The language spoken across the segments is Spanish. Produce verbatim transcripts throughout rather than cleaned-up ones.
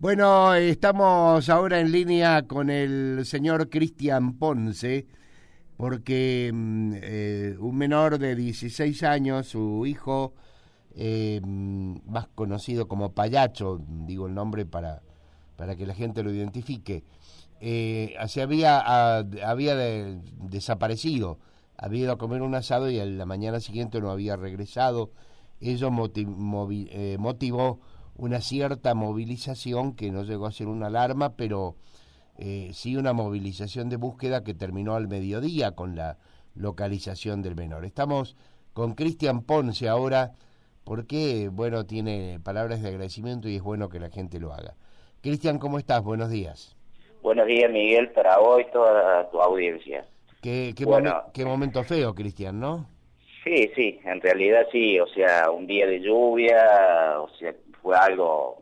Bueno, estamos ahora en línea con el señor Cristian Ponce, porque eh, un menor de dieciséis años, su hijo, eh, más conocido como Payacho, digo el nombre para, para que la gente lo identifique, eh, se había, a, había de, desaparecido, había ido a comer un asado y a la mañana siguiente no había regresado. Ello motiv, movi, eh, motivó una cierta movilización que no llegó a ser una alarma, pero eh, sí una movilización de búsqueda que terminó al mediodía con la localización del menor. Estamos con Cristian Ponce ahora porque, bueno, tiene palabras de agradecimiento y es bueno que la gente lo haga. Cristian, ¿cómo estás? Buenos días. Buenos días, Miguel, para vos y toda tu audiencia. Qué, qué, bueno, momen, qué momento feo, Cristian, ¿no? Sí, sí, en realidad sí, o sea, un día de lluvia, o sea, fue algo,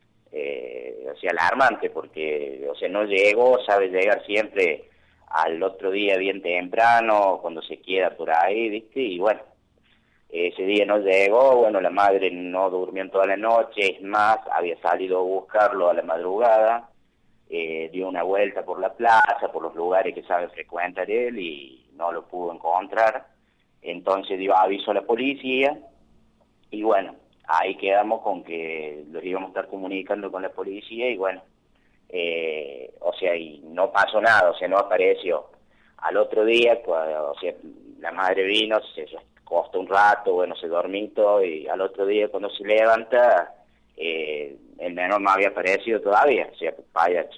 eh, o sea, alarmante, porque, o sea, no llegó, sabe llegar siempre al otro día bien temprano, cuando se queda por ahí, ¿viste? Y bueno, ese día no llegó, bueno, la madre no durmió en toda la noche, es más, había salido a buscarlo a la madrugada, eh, dio una vuelta por la plaza, por los lugares que sabe frecuentar él y no lo pudo encontrar. Entonces dio aviso a la policía y bueno, ahí quedamos con que los íbamos a estar comunicando con la policía y bueno, eh, o sea, y no pasó nada, o sea, no apareció. Al otro día, pues, o sea, la madre vino, se acostó un rato, bueno, se dormito y al otro día cuando se levanta, eh, el menor no había aparecido todavía, o sea, Payacho.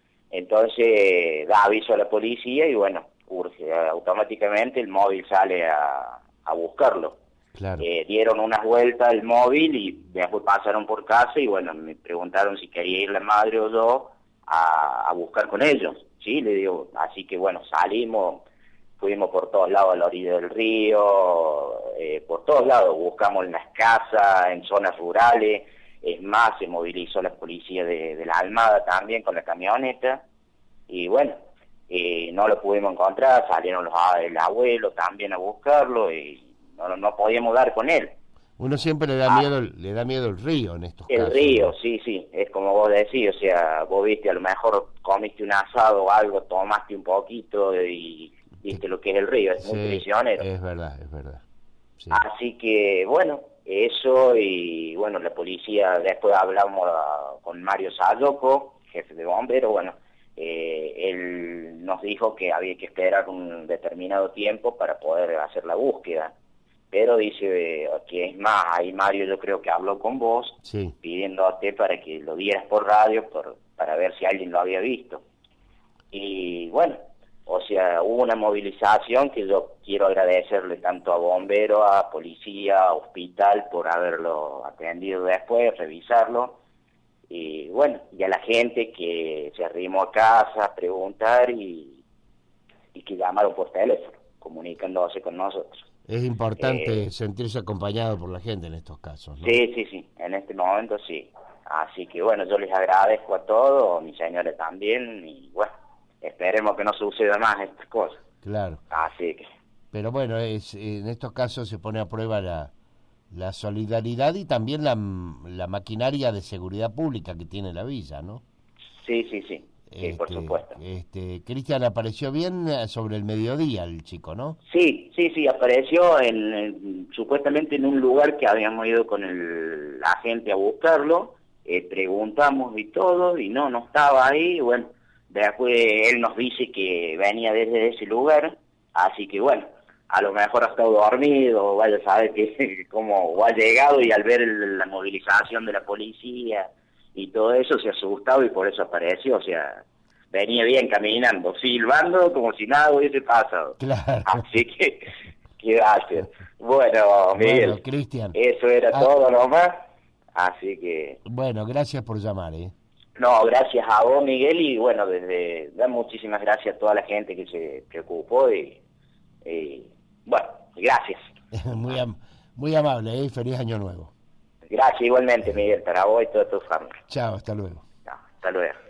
Entonces da aviso a la policía y bueno, urge, automáticamente el móvil sale a, a buscarlo. Claro. Eh, dieron unas vueltas al móvil y después pasaron por casa y bueno, me preguntaron si quería ir la madre o yo a, a buscar con ellos, ¿sí? Le digo, así que bueno, salimos, fuimos por todos lados a la orilla del río, eh, por todos lados, buscamos en las casas, en zonas rurales, es más, se movilizó la policía de, de la Almada también con la camioneta y bueno, Eh, no lo pudimos encontrar, salieron los el abuelo también a buscarlo y no, no podíamos dar con él. Uno siempre le da ah, miedo le da miedo el río en estos el casos. El río, ¿no? sí, sí, es como vos decís, o sea, vos viste, a lo mejor comiste un asado o algo, tomaste un poquito y viste lo que es el río, es sí, muy prisionero. Es verdad, es verdad. Sí. Así que, bueno, eso y bueno, la policía, después hablamos uh, con Mario Sayoco, jefe de bomberos, bueno, Eh, él nos dijo que había que esperar un determinado tiempo para poder hacer la búsqueda, pero dice eh, que es más, ahí Mario yo creo que habló con vos, sí, pidiéndote para que lo dieras por radio por, para ver si alguien lo había visto. Y bueno, o sea, hubo una movilización que yo quiero agradecerle tanto a bomberos, a policía, a hospital por haberlo atendido después, revisarlo. Y bueno, y a la gente que se arrimó a casa a preguntar y, y que llamaron por teléfono, comunicándose con nosotros. Es importante Eh, sentirse acompañado por la gente en estos casos, ¿no? Sí, sí, sí, en este momento sí. Así que bueno, yo les agradezco a todos, a mi señora también, y bueno, esperemos que no suceda más estas cosas. Claro. Así que... Pero bueno, es, en estos casos se pone a prueba la... la solidaridad y también la, la maquinaria de seguridad pública que tiene la villa, ¿no? Sí, sí, sí, sí, este, por supuesto. Este, Cristian, apareció bien sobre el mediodía el chico, ¿no? Sí, sí, sí, apareció en, en, supuestamente en un lugar que habíamos ido con el agente a buscarlo, eh, preguntamos y todo, y no, no estaba ahí, bueno, después él nos dice que venía desde ese lugar, así que bueno, a lo mejor ha estado dormido, vaya a saber que cómo ha llegado y al ver el, la movilización de la policía y todo eso se ha asustado y por eso apareció, o sea, venía bien caminando, silbando como si nada hubiese pasado. Claro. Así que, qué gracias. Bueno, Miguel, bueno, Cristian, eso era ah, todo nomás, así que... Bueno, gracias por llamar, ¿eh? No, gracias a vos, Miguel, y bueno, desde da muchísimas gracias a toda la gente que se preocupó y... y bueno, gracias. muy, am muy amable, ¿eh? Feliz año nuevo. Gracias igualmente, Miguel, para vos y toda tu familia. Chao, hasta luego. No, hasta luego.